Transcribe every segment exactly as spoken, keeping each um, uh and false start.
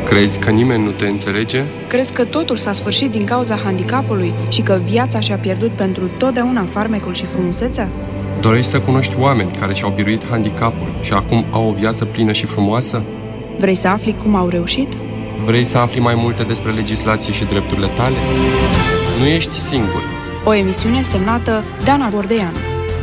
Crezi că nimeni nu te înțelege? Crezi că totul s-a sfârșit din cauza handicapului și că viața și-a pierdut pentru totdeauna farmecul și frumusețea? Dorești să cunoști oameni care și-au biruit handicapul și acum au o viață plină și frumoasă? Vrei să afli cum au reușit? Vrei să afli mai multe despre legislație și drepturile tale? Nu ești singur. O emisiune semnată Dana Bordeanu.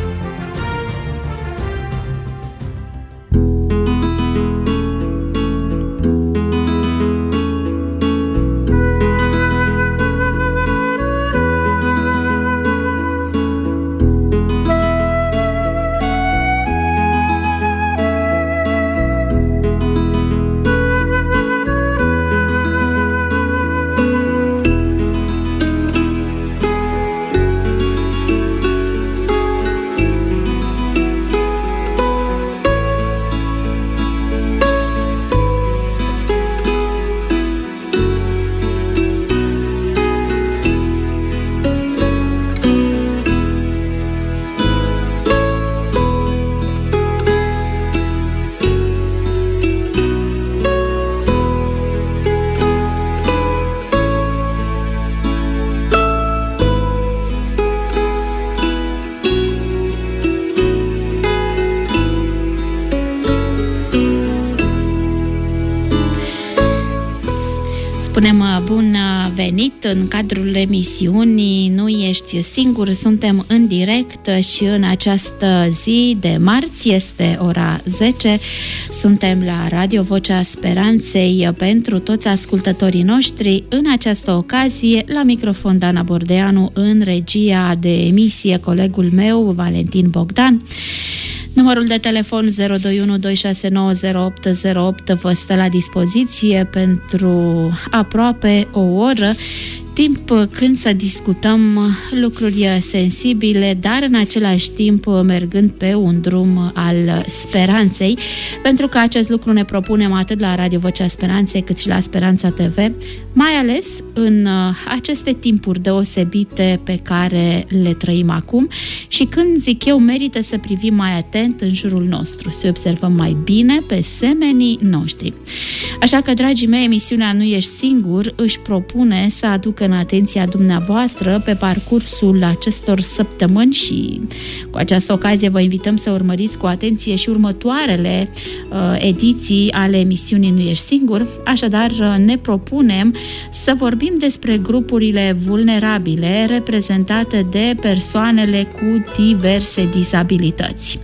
Spunem bun venit în cadrul emisiunii Nu ești singur, suntem în direct și în această zi de marți, este ora zece, suntem la Radio Vocea Speranței pentru toți ascultătorii noștri. În această ocazie, la microfon Dana Bordeanu, în regia de emisie colegul meu Valentin Bogdan. Numărul de telefon zero doi unu doi șase nouă zero opt zero opt vă stă la dispoziție pentru aproape o oră, timp când să discutăm lucruri sensibile, dar în același timp mergând pe un drum al speranței, pentru că acest lucru ne propunem atât la Radio Vocea Speranței cât și la Speranța T V, mai ales în aceste timpuri deosebite pe care le trăim acum și când, zic eu, merită să privim mai atent în jurul nostru, să observăm mai bine pe semenii noștri. Așa că, dragii mei, emisiunea Nu ești singur își propune să aducă în atenția dumneavoastră pe parcursul acestor săptămâni și cu această ocazie vă invităm să urmăriți cu atenție și următoarele uh, ediții ale emisiunii Nu ești singur. Așadar, ne propunem să vorbim despre grupurile vulnerabile reprezentate de persoanele cu diverse dizabilități.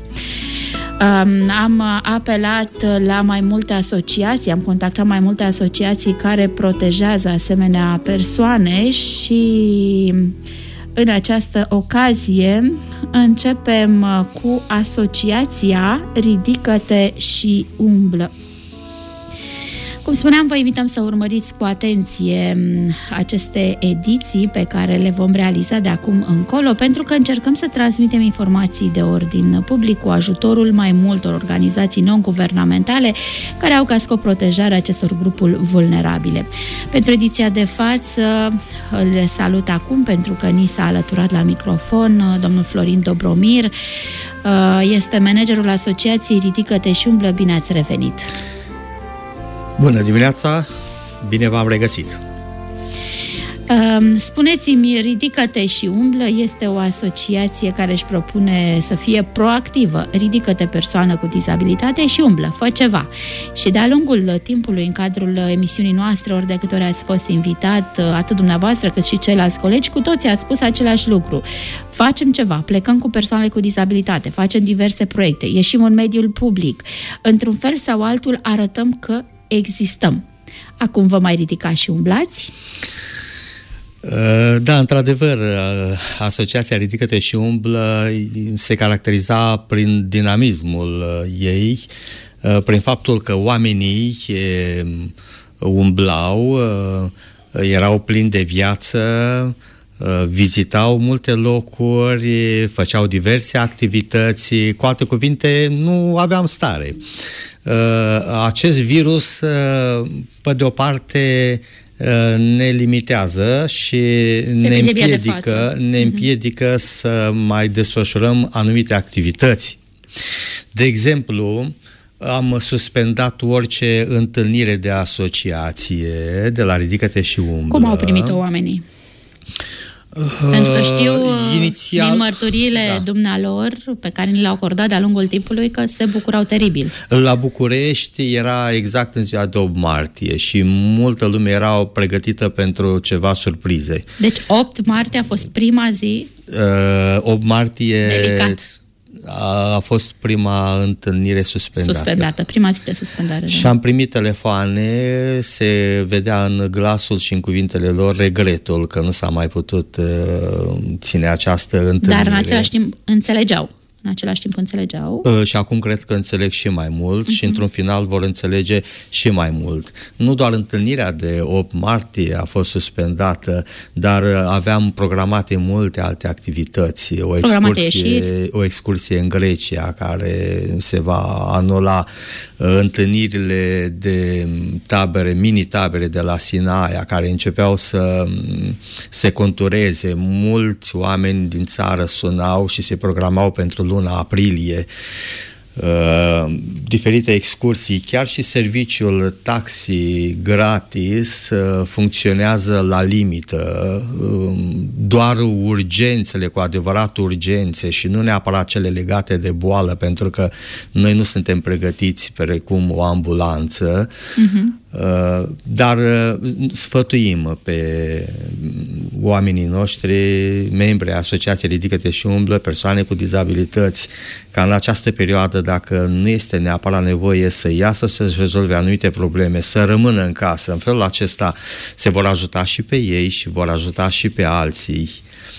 Am apelat la mai multe asociații, am contactat mai multe asociații care protejează asemenea persoane și în această ocazie începem cu asociația Ridică-te și umblă. Cum spuneam, vă invităm să urmăriți cu atenție aceste ediții pe care le vom realiza de acum încolo, pentru că încercăm să transmitem informații de ordin public cu ajutorul mai multor organizații non-guvernamentale care au ca scop protejarea acestor grupuri vulnerabile. Pentru ediția de față îl salut acum, pentru că ni s-a alăturat la microfon domnul Florin Dobromir, este managerul asociației Ridică-te și umblă. Bine ați revenit! Bună dimineața, bine v-am regăsit! Spuneți-mi, Ridică-te și umblă este o asociație care își propune să fie proactivă. Ridică-te, persoană cu dizabilitate, și umblă, fă ceva. Și de-a lungul timpului, în cadrul emisiunii noastre, ori de câte ori ați fost invitat, atât dumneavoastră cât și ceilalți colegi, cu toții ați spus același lucru. Facem ceva, plecăm cu persoanele cu dizabilitate, facem diverse proiecte, ieșim în mediul public. Într-un fel sau altul arătăm că existăm. Acum vă mai ridicați și umblați? Da, într-adevăr, asociația Ridică-te și umblă se caracteriza prin dinamismul ei, prin faptul că oamenii umblau, erau plini de viață, vizitau multe locuri, făceau diverse activități, cu alte cuvinte, nu aveam stare. Acest virus, pe de o parte, ne limitează și ne împiedică, ne împiedică uh-huh. să mai desfășurăm anumite activități. De exemplu, am suspendat orice întâlnire de asociație de la Ridică-te și umblă. Cum au primit-o oamenii? Uh, Pentru că știu inițial, din mărturiile da. dumnealor pe care ni le-au acordat de-a lungul timpului că se bucurau teribil. La București era exact în ziua de opt martie și multă lume era pregătită pentru ceva surprize. Deci opt martie a fost prima zi? Uh, opt martie... Delicat. A fost prima întâlnire suspendată. Suspendată, prima zi de suspendare. Și am primit telefoane, se vedea în glasul și în cuvintele lor regretul că nu s-a mai putut uh, ține această întâlnire. Dar în același timp înțelegeau. În același timp înțelegeau. Uh, și acum cred că înțeleg și mai mult uh-huh. și într-un final vor înțelege și mai mult. Nu doar întâlnirea de opt martie a fost suspendată, dar aveam programate multe alte activități. O excursie, o excursie în Grecia care se va anula, uh, întâlnirile de tabere, mini-tabere de la Sinaia, care începeau să se contureze. Mulți oameni din țară sunau și se programau pentru luna aprilie, uh, diferite excursii, chiar și serviciul taxi gratis uh, funcționează la limită, uh, doar urgențele, cu adevărat urgențe și nu neapărat cele legate de boală, pentru că noi nu suntem pregătiți precum o ambulanță. Uh-huh. Uh, dar uh, sfătuim pe oamenii noștri, membri ai Asociației Ridică-te și umblă, persoane cu dizabilități, ca în această perioadă, dacă nu este neapărat nevoie să iasă să-și rezolve anumite probleme, să rămână în casă. În felul acesta se vor ajuta și pe ei și vor ajuta și pe alții.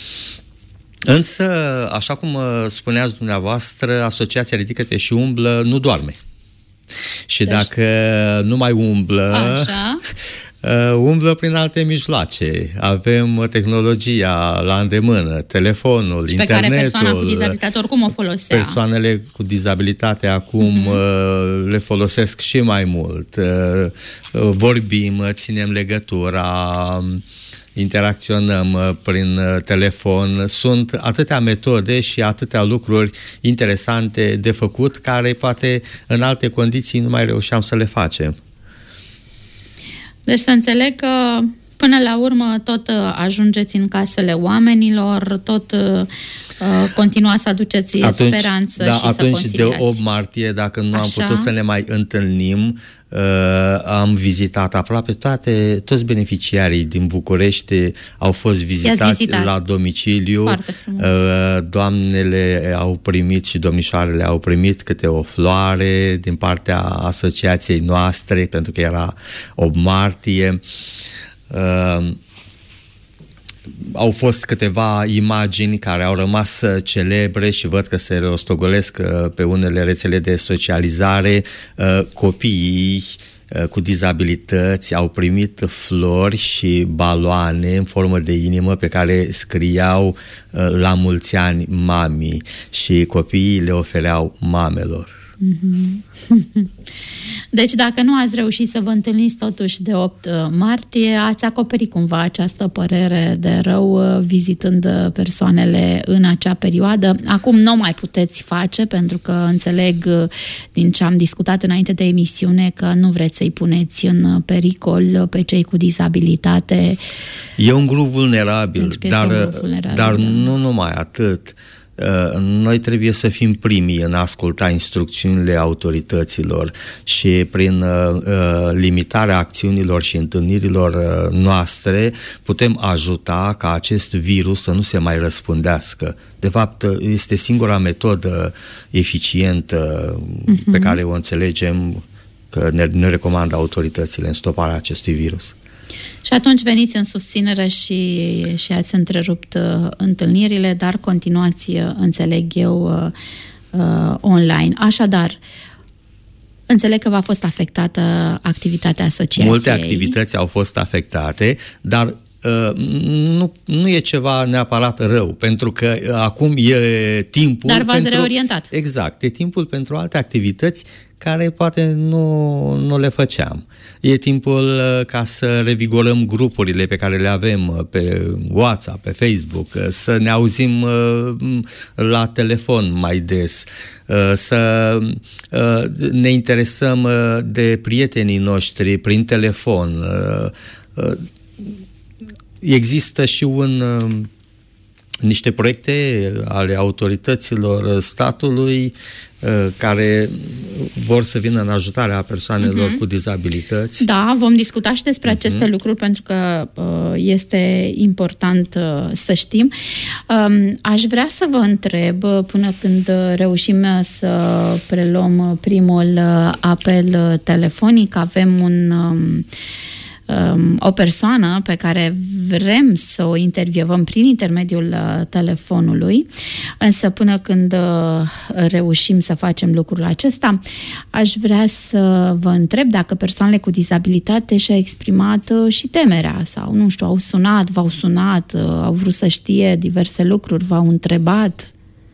Însă, așa cum spuneați dumneavoastră, Asociația Ridică-te și umblă nu doarme. Și deci, dacă nu mai umblă, așa. umblă prin alte mijloace. Avem tehnologia la îndemână, telefonul, și internetul. Pe care persoana cu dizabilitate oricum o folosea. Persoanele cu dizabilitate acum uh-huh. le folosesc și mai mult. Vorbim, ținem legătura, interacționăm prin telefon. Sunt atâtea metode și atâtea lucruri interesante de făcut care poate în alte condiții nu mai reușeam să le facem. Deci să înțeleg că până la urmă tot ajungeți în casele oamenilor, tot uh, continuați să aduceți atunci, speranță da, și atunci să conciliați. De opt martie, dacă nu Așa. am putut să ne mai întâlnim, Uh, am vizitat aproape toate, toți beneficiarii din București au fost vizitați la domiciliu. Uh, doamnele au primit și domnișoarele au primit câte o floare din partea asociației noastre, pentru că era opt martie. Uh, Au fost câteva imagini care au rămas celebre și văd că se rostogolesc pe unele rețele de socializare. Copiii cu dizabilități au primit flori și baloane în formă de inimă pe care scriau la mulți ani mami și copiii le ofereau mamelor. Deci dacă nu ați reușit să vă întâlniți totuși de opt martie, ați acoperit cumva această părere de rău vizitând persoanele în acea perioadă. Acum nu mai puteți face, pentru că înțeleg din ce am discutat înainte de emisiune că nu vreți să-i puneți în pericol pe cei cu dizabilitate. E un grup vulnerabil, dar, un grup vulnerabil, dar da. nu numai atât. Noi trebuie să fim primii în a asculta instrucțiunile autorităților și prin uh, limitarea acțiunilor și întâlnirilor uh, noastre putem ajuta ca acest virus să nu se mai răspândească. De fapt, este singura metodă eficientă uh-huh. pe care o înțelegem că ne, ne recomandă autoritățile în stoparea acestui virus. Și atunci veniți în susținere și, și ați întrerupt uh, întâlnirile, dar continuați, uh, înțeleg eu, uh, uh, online. Așadar, înțeleg că v-a fost afectată activitatea asociației. Multe activități au fost afectate, dar Uh, nu, nu e ceva neapărat rău, pentru că uh, acum e timpul... Dar v-ați pentru, reorientat. Exact, e timpul pentru alte activități care poate nu, nu le făceam. E timpul ca să revigorăm grupurile pe care le avem pe WhatsApp, pe Facebook, să ne auzim la telefon mai des, să ne interesăm de prietenii noștri prin telefon. Există și un... niște proiecte ale autorităților statului uh, care vor să vină în ajutarea persoanelor uh-huh. cu dizabilități. Da, vom discuta și despre uh-huh. aceste lucruri pentru că uh, este important uh, să știm. Um, aș vrea să vă întreb, până când reușim să preluăm primul uh, apel telefonic, avem un... Um, o persoană pe care vrem să o intervievăm prin intermediul telefonului, însă până când reușim să facem lucrul acesta, aș vrea să vă întreb dacă persoanele cu dizabilitate și-au exprimat și temerea sau, nu știu, au sunat, v-au sunat, au vrut să știe diverse lucruri, v-au întrebat.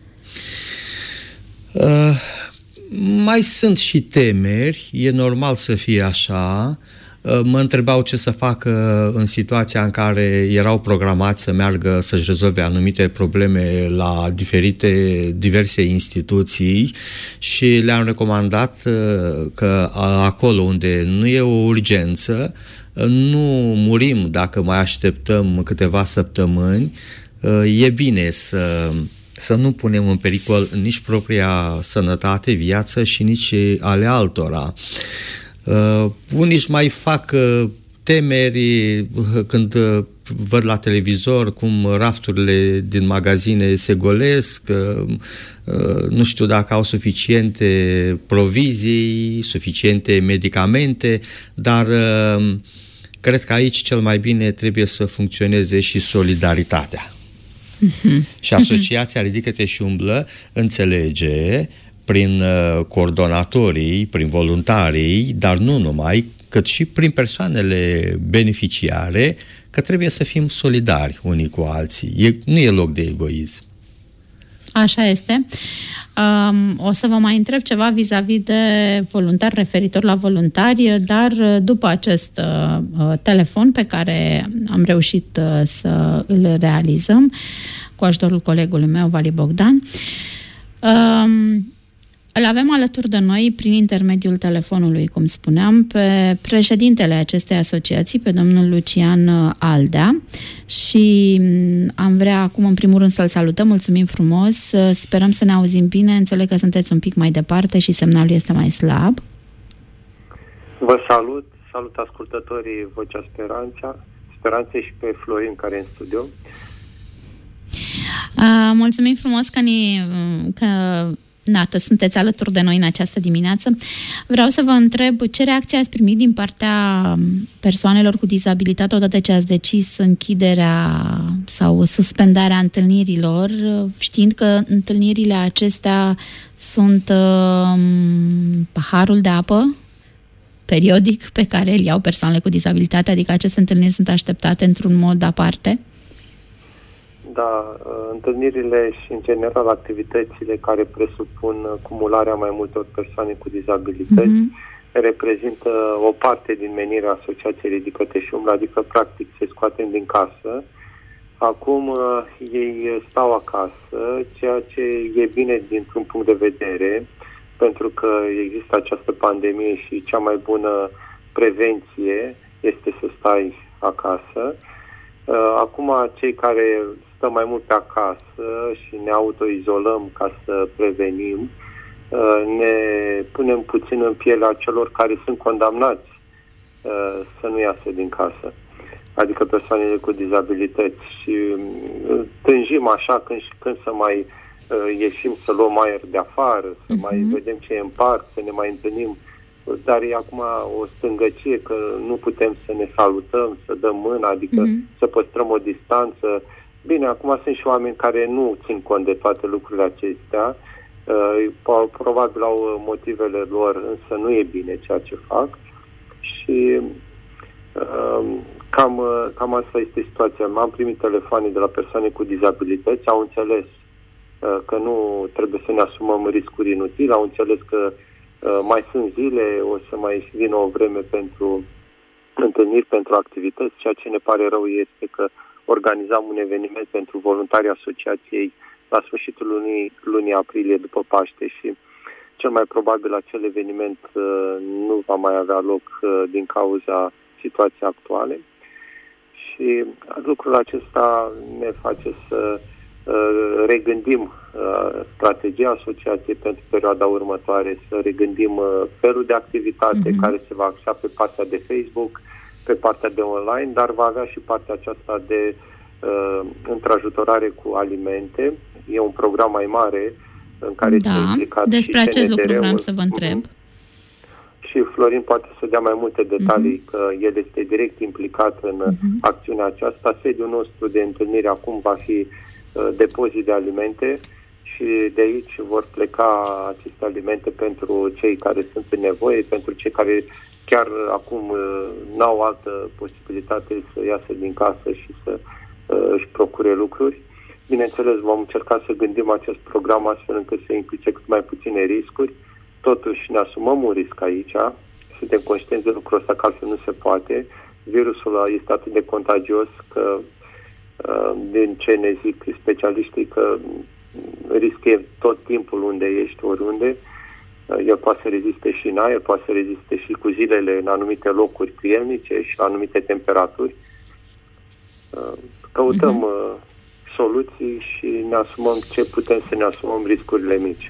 Uh, mai sunt și temeri, e normal să fie așa. Mă întrebau ce să facă în situația în care erau programați să meargă să-și rezolve anumite probleme la diferite, diverse instituții și le-am recomandat că acolo unde nu e o urgență, nu murim dacă mai așteptăm câteva săptămâni, e bine să... să nu punem în pericol nici propria sănătate, viață și nici ale altora. Uh, unii își mai fac uh, temeri uh, când uh, văd la televizor cum rafturile din magazine se golesc, uh, uh, nu știu dacă au suficiente provizii, suficiente medicamente, dar uh, cred că aici cel mai bine trebuie să funcționeze și solidaritatea. Uh-huh. Și Asociația Ridică-te și Umblă înțelege prin coordonatorii, prin voluntarii, dar nu numai, cât și prin persoanele beneficiare, că trebuie să fim solidari unii cu alții. E, nu e loc de egoism. Așa este. Um, o să vă mai întreb ceva vis-a-vis de voluntari, referitor la voluntari, dar după acest uh, telefon pe care am reușit uh, să îl realizăm cu ajutorul colegului meu, Vali Bogdan, um, îl avem alături de noi, prin intermediul telefonului, cum spuneam, pe președintele acestei asociații, pe domnul Lucian Aldea, și am vrea acum, în primul rând, să-l salutăm. Mulțumim frumos, sperăm să ne auzim bine, înțeleg că sunteți un pic mai departe și semnalul este mai slab. Vă salut, salut ascultătorii Vocea Speranța, Speranței și pe Florin, care e în studio. Uh, mulțumim frumos că ne... Că... Nată, sunteți alături de noi în această dimineață. Vreau să vă întreb ce reacție ați primit din partea persoanelor cu dizabilitate odată ce ați decis închiderea sau suspendarea întâlnirilor, știind că întâlnirile acestea sunt uh, paharul de apă periodic pe care îl iau persoanele cu dizabilitate, adică aceste întâlniri sunt așteptate într-un mod aparte? Da, întâlnirile și, în general, activitățile care presupun cumularea mai multor persoane cu dizabilități mm-hmm. reprezintă o parte din menirea Asociației Ridică-te și Umblă, adică, practic, se scoatem din casă. Acum ei stau acasă, ceea ce e bine dintr-un punct de vedere, pentru că există această pandemie și cea mai bună prevenție este să stai acasă. Acum, cei care stăm mai mult pe acasă și ne autoizolăm ca să prevenim, ne punem puțin în pielea celor care sunt condamnați să nu iasă din casă, adică persoanele cu dizabilități, și tânjim așa când, când să mai ieșim să luăm aer de afară, să uh-huh. mai vedem ce e în parc, să ne mai întâlnim, dar e acum o stângăcie că nu putem să ne salutăm, să dăm mâna, adică uh-huh. să păstrăm o distanță. Bine, acum sunt și oameni care nu țin cont de toate lucrurile acestea, uh, probabil au motivele lor, însă nu e bine ceea ce fac și uh, cam, cam asta este situația. M-am primit telefoane de la persoane cu dizabilități, au înțeles uh, că nu trebuie să ne asumăm riscuri inutile, au înțeles că Mai sunt zile, o să mai vină o vreme pentru întâlniri, pentru activități. Ceea ce ne pare rău este că organizam un eveniment pentru voluntarii asociației la sfârșitul lunii, lunii aprilie după Paște și cel mai probabil acel eveniment nu va mai avea loc din cauza situației actuale. Și lucrul acesta ne face să regândim strategia asociației pentru perioada următoare, să regândim felul de activitate mm-hmm. care se va axa pe partea de Facebook, pe partea de online, dar va avea și partea aceasta de uh, întrajutorare cu alimente. E un program mai mare în care da, este implicat despre și acest C N D R-ul. lucru vreau să vă întreb. Mm-hmm. Și Florin poate să dea mai multe detalii, mm-hmm. că el este direct implicat în mm-hmm. acțiunea aceasta. Sediul nostru de întâlnire acum va fi uh, depozit de alimente și de aici vor pleca aceste alimente pentru cei care sunt în nevoie, pentru cei care chiar acum uh, n-au altă posibilitate să iasă din casă și să uh, își procure lucruri. Bineînțeles, vom încerca să gândim acest program astfel încât să implice cât mai puține riscuri. Totuși ne asumăm un risc aici, suntem conștienți de lucrul ăsta că altfel nu se poate. Virusul este atât de contagios că, din ce ne zic specialiștii, că risc e tot timpul unde ești, oriunde. El poate să reziste și în aer, poate să reziste și cu zilele în anumite locuri prielnice și la anumite temperaturi. Căutăm uh-huh. soluții și ne asumăm ce putem să ne asumăm, riscurile mici.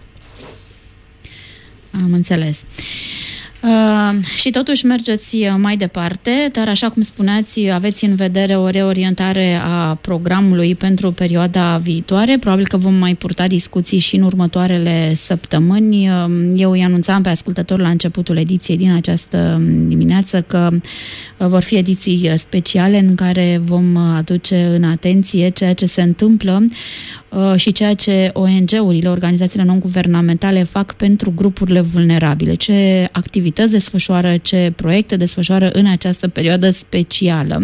Am înțeles. Uh, și totuși mergeți mai departe, dar așa cum spuneați, aveți în vedere o reorientare a programului pentru perioada viitoare. Probabil că vom mai purta discuții și în următoarele săptămâni. Eu îi anunțam pe ascultători la începutul ediției din această dimineață că vor fi ediții speciale în care vom aduce în atenție ceea ce se întâmplă și ceea ce O N G-urile, organizațiile non-guvernamentale fac pentru grupurile vulnerabile. Ce activități desfășoară, ce proiecte desfășoară în această perioadă specială.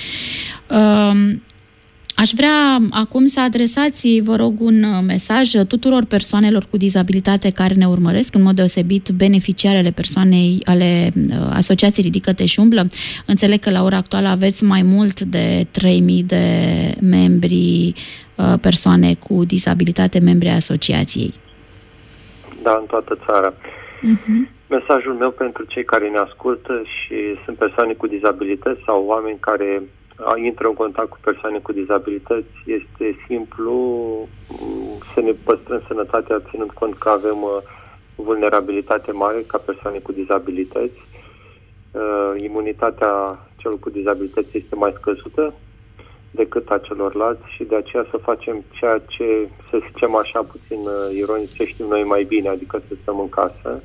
Aș vrea acum să adresați, vă rog, un mesaj tuturor persoanelor cu dizabilitate care ne urmăresc, în mod deosebit beneficiarele persoanei ale Asociației Ridică-te și Umblă. Înțeleg că la ora actuală aveți mai mult de trei mii de membri, persoane cu dizabilitate, membri ai asociației. Da, în toată țara. Uh-huh. Mesajul meu pentru cei care ne ascultă și sunt persoane cu dizabilități sau oameni care intră în contact cu persoane cu dizabilități este simplu, să ne păstrăm sănătatea ținând cont că avem vulnerabilitate mare ca persoane cu dizabilități. Imunitatea celor cu dizabilități este mai scăzută decât a celorlalți și de aceea să facem ceea ce, să zicem așa puțin ironic, ce știm noi mai bine, adică să stăm în casă,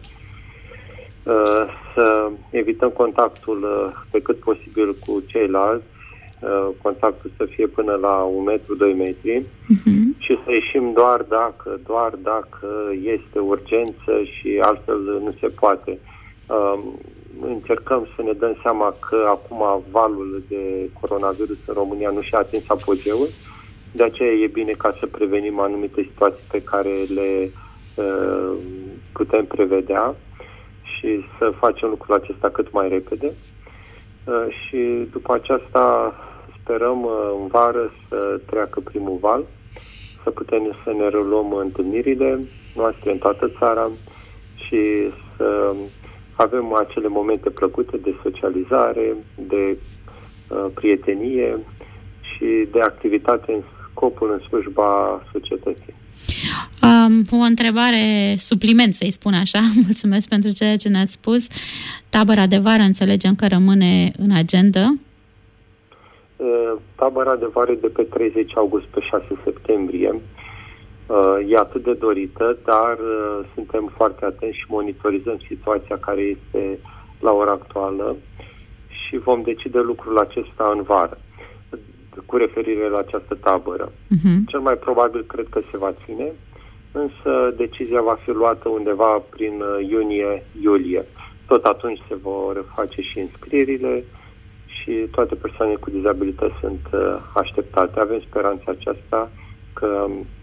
să evităm contactul pe cât posibil cu ceilalți, contactul să fie până la un metru, doi metri uh-huh. și să ieșim doar dacă, doar dacă este urgență și altfel nu se poate. Încercăm să ne dăm seama că acum valul de coronavirus în România nu și-a atins apogeul, de aceea e bine ca să prevenim anumite situații pe care le uh, putem prevedea și să facem lucrul acesta cât mai repede. Uh, și după aceasta sperăm uh, în vară să treacă primul val, să putem să ne reluăm întâlnirile noastre în toată țara și să avem acele momente plăcute de socializare, de uh, prietenie și de activitate în scopul, în slujba societății. Um, o întrebare supliment, să-i spun așa. Mulțumesc pentru ceea ce ne-ați spus. Tabăra de vară, înțelegem că rămâne în agenda? Uh, tabăra de vară de pe treizeci august pe șase septembrie. Uh, e atât de dorită, dar uh, suntem foarte atenți și monitorizăm situația care este la ora actuală și vom decide lucrul acesta în vară, cu referire la această tabără. Uh-huh. Cel mai probabil cred că se va ține, însă decizia va fi luată undeva prin uh, iunie-iulie. Tot atunci se vor face și înscrierile și toate persoanele cu dizabilități sunt uh, așteptate. Avem speranța aceasta că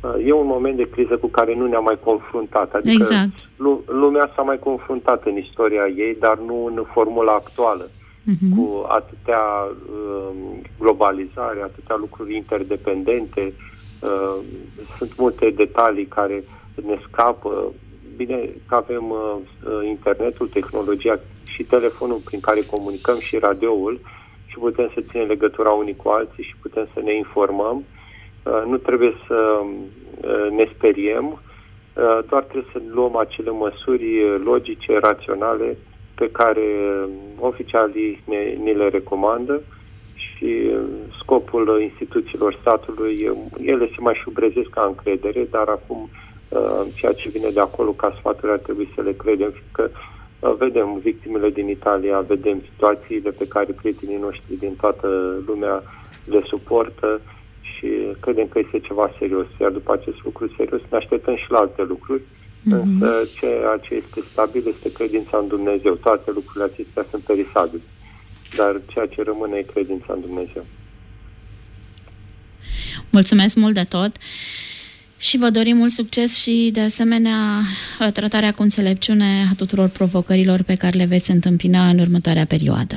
e un moment de criză cu care nu ne-am mai confruntat. Adică exact. lumea s-a mai confruntat în istoria ei, dar nu în formula actuală. Uh-huh. Cu atâtea uh, globalizare, atâtea lucruri interdependente, uh, sunt multe detalii care ne scapă. Bine că avem uh, internetul, tehnologia și telefonul prin care comunicăm și radioul și putem să ținem legătura unii cu alții și putem să ne informăm. Uh, nu trebuie să uh, ne speriem, uh, doar trebuie să luăm acele măsuri logice, raționale pe care oficialii ne, ne le recomandă și scopul instituțiilor statului, ele se mai șubrezesc ca încredere, dar acum ceea ce vine de acolo ca sfaturi ar trebui să le credem, că vedem victimele din Italia, vedem situațiile pe care prietenii noștri din toată lumea le suportă și credem că este ceva serios. Iar după acest lucru serios ne așteptăm și la alte lucruri. Mm-hmm. Însă ceea ce este stabil este credința în Dumnezeu. Toate lucrurile acestea sunt perisabile, dar ceea ce rămâne e credința în Dumnezeu. Mulțumesc mult de tot și vă dorim mult succes și de asemenea tratarea cu înțelepciune a tuturor provocărilor pe care le veți întâmpina în următoarea perioadă.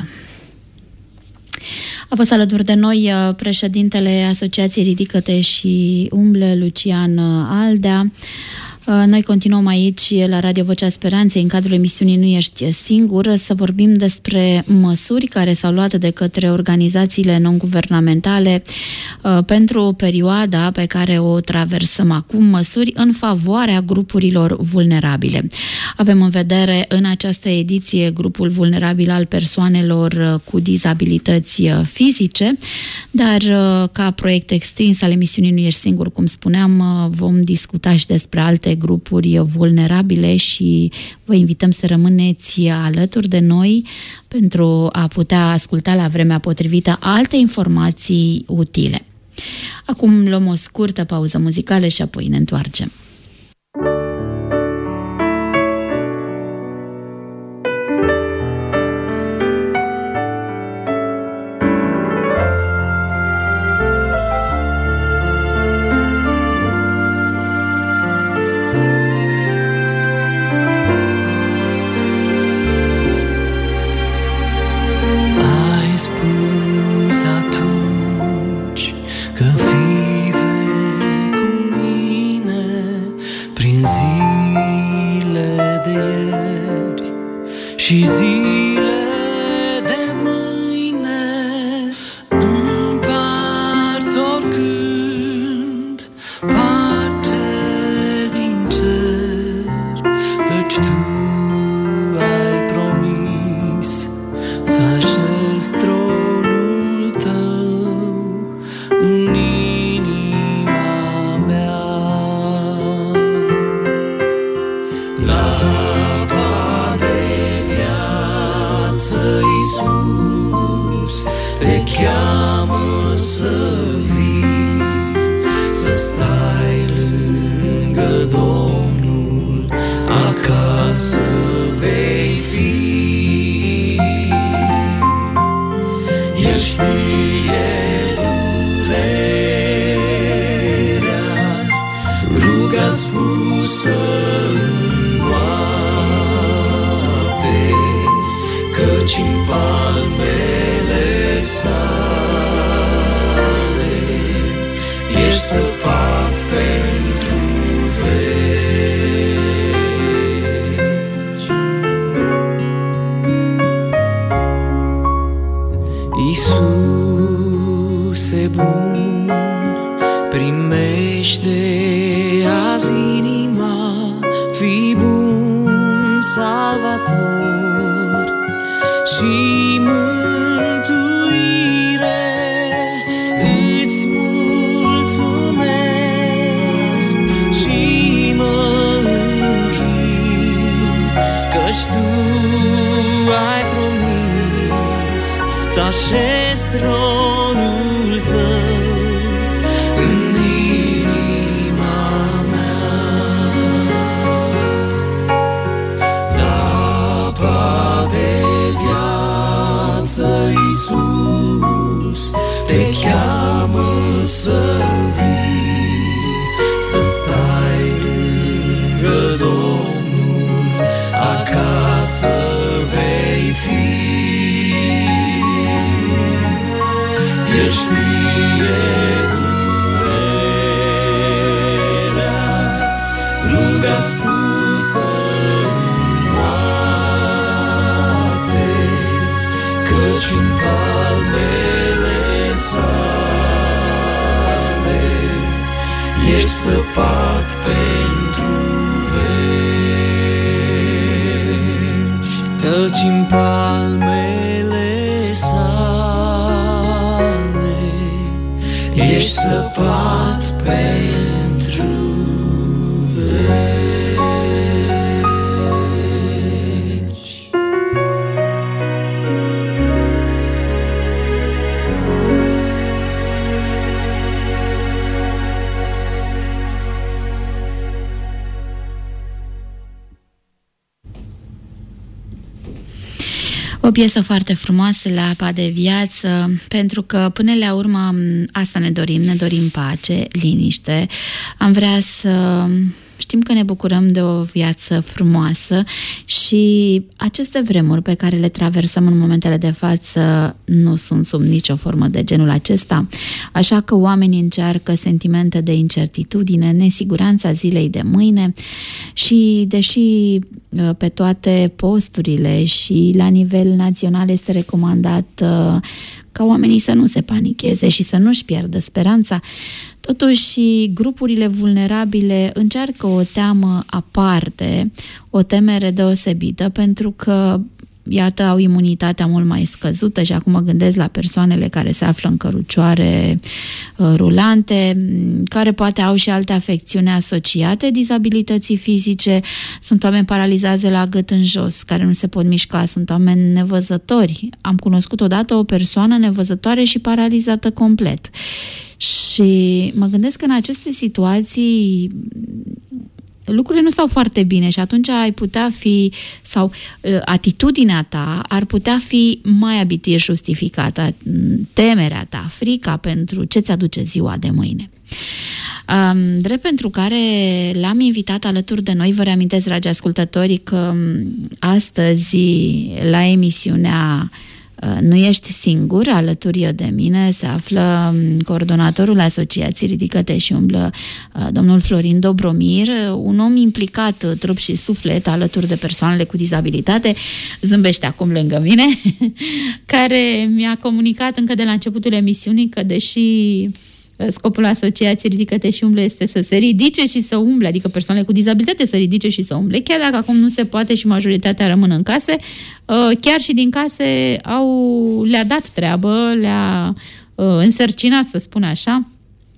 A fost alături de noi președintele Asociației Ridică-te și Umblă, Lucian Aldea. Noi continuăm aici la Radio Vocea Speranței, în cadrul emisiunii Nu ești singur, să vorbim despre măsuri care s-au luat de către organizațiile non-guvernamentale pentru perioada pe care o traversăm acum, măsuri în favoarea grupurilor vulnerabile. Avem în vedere în această ediție grupul vulnerabil al persoanelor cu dizabilități fizice, dar ca proiect extins al emisiunii Nu ești singur, cum spuneam, vom discuta și despre alte grupuri vulnerabile și vă invităm să rămâneți alături de noi pentru a putea asculta la vremea potrivită alte informații utile. Acum luăm o scurtă pauză muzicală și apoi ne întoarcem. și zile de mâine împarți oricând parte din cer, căci tu ai promis să așezi tronul tău în inima mea. Lapa de viață, Iisus, te cheamă să vii, să stai lângă Domnul, acasă vei fi. El știe durerea, ruga spusă în noapte, căci în palmele sale ești săpat pentru veci. Iisuse bun, primește azi inima, fii bun Salvator și mântuire îți mulțumesc și mă închin, căci tu ai promis să așezi tronul tău în inima mea. Lapa de viață, Iisus, te cheamă să vii, să El știe durerea, ruga spusă în noapte, căci în palmele sale ești săpat pentru veci, căci în palmele sale ești săpat pentru veci. O piesă foarte frumoasă la Apa de Viață, pentru că până la urmă asta ne dorim, ne dorim pace, liniște. Am vrea să știm că ne bucurăm de o viață frumoasă și aceste vremuri pe care le traversăm în momentele de față nu sunt sub nicio formă de genul acesta, așa că oamenii încearcă sentimente de incertitudine, nesiguranța zilei de mâine și deși pe toate posturile și la nivel național este recomandat ca oamenii să nu se panicheze și să nu-și pierdă speranța, totuși grupurile vulnerabile încearcă o teamă aparte, o temere deosebită, pentru că iată, au imunitatea mult mai scăzută și acum mă gândesc la persoanele care se află în cărucioare uh, rulante, care poate au și alte afecțiuni asociate dizabilității fizice, sunt oameni paralizați de la gât în jos, care nu se pot mișca, sunt oameni nevăzători. Am cunoscut odată o persoană nevăzătoare și paralizată complet. Și mă gândesc că în aceste situații lucrurile nu stau foarte bine și atunci ai putea fi, sau uh, atitudinea ta ar putea fi mai abitir justificată, temerea ta, frica pentru ce-ți aduce ziua de mâine. Um, drept pentru care l-am invitat alături de noi. Vă reamintesc, dragi ascultători, că astăzi la emisiunea Nu ești singur, alături de mine se află coordonatorul Asociației Ridică-te și umblă, domnul Florin Dobromir, un om implicat trup și suflet alături de persoanele cu dizabilitate, zâmbește acum lângă mine, care mi-a comunicat încă de la începutul emisiunii că deși scopul Asociației Ridică-te și umble este să se ridice și să umble, adică persoanele cu dizabilitate să ridice și să umble, chiar dacă acum nu se poate și majoritatea rămân în case, chiar și din case au, le-a dat treabă, le-a însărcinat, să spun așa,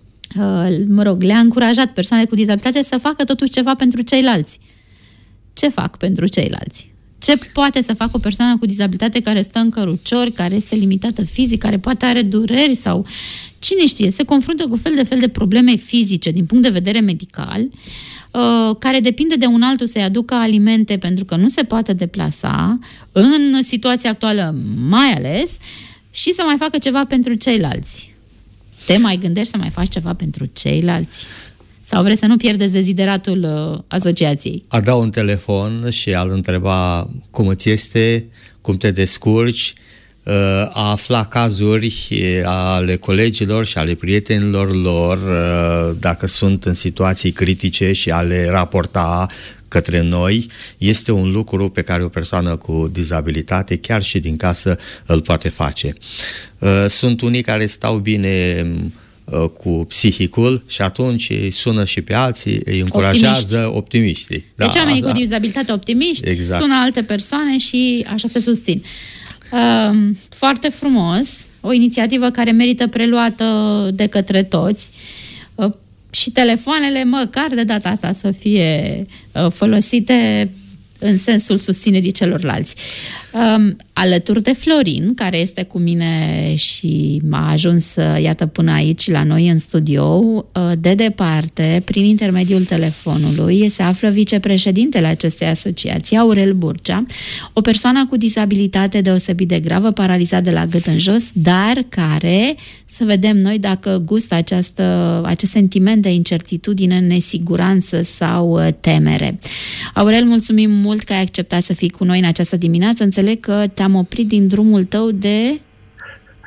mă rog, le-a încurajat persoanele cu dizabilitate să facă totuși ceva pentru ceilalți. Ce fac pentru ceilalți? Ce poate să facă o persoană cu dizabilitate care stă în cărucior, care este limitată fizic, care poate are dureri sau cine știe, se confruntă cu fel de fel de probleme fizice din punct de vedere medical, care depinde de un altul să-i aducă alimente pentru că nu se poate deplasa, în situația actuală mai ales, și să mai facă ceva pentru ceilalți. Te mai gândești să mai faci ceva pentru ceilalți? Sau vreți să nu pierdeți dezideratul uh, asociației? A da un telefon și a-l întreba cum îți este, cum te descurci, uh, a afla cazuri ale colegilor și ale prietenilor lor, uh, dacă sunt în situații critice, și a le raporta către noi, este un lucru pe care o persoană cu dizabilitate, chiar și din casă, îl poate face. Uh, sunt unii care stau bine cu psihicul și atunci îi sună și pe alții, îi încurajează, optimiștii. Da, deci oamenii da. cu dizabilitate optimiști, exact, sună alte persoane și așa se susțin. Uh, foarte frumos, o inițiativă care merită preluată de către toți, uh, și telefoanele măcar de data asta să fie uh, folosite în sensul susținerii celorlalți. Um, alături de Florin, care este cu mine și m-a ajuns, iată, până aici la noi în studio, de departe, prin intermediul telefonului, se află vicepreședintele acestei asociații, Aurel Burcea, o persoană cu dizabilitate deosebit de gravă, paralizat de la gât în jos, dar care, să vedem noi dacă gustă această, acest sentiment de incertitudine, nesiguranță sau temere. Aurel, mulțumim mult că ai acceptat să fii cu noi în această dimineață. Înțeleg că te-am oprit din drumul tău de...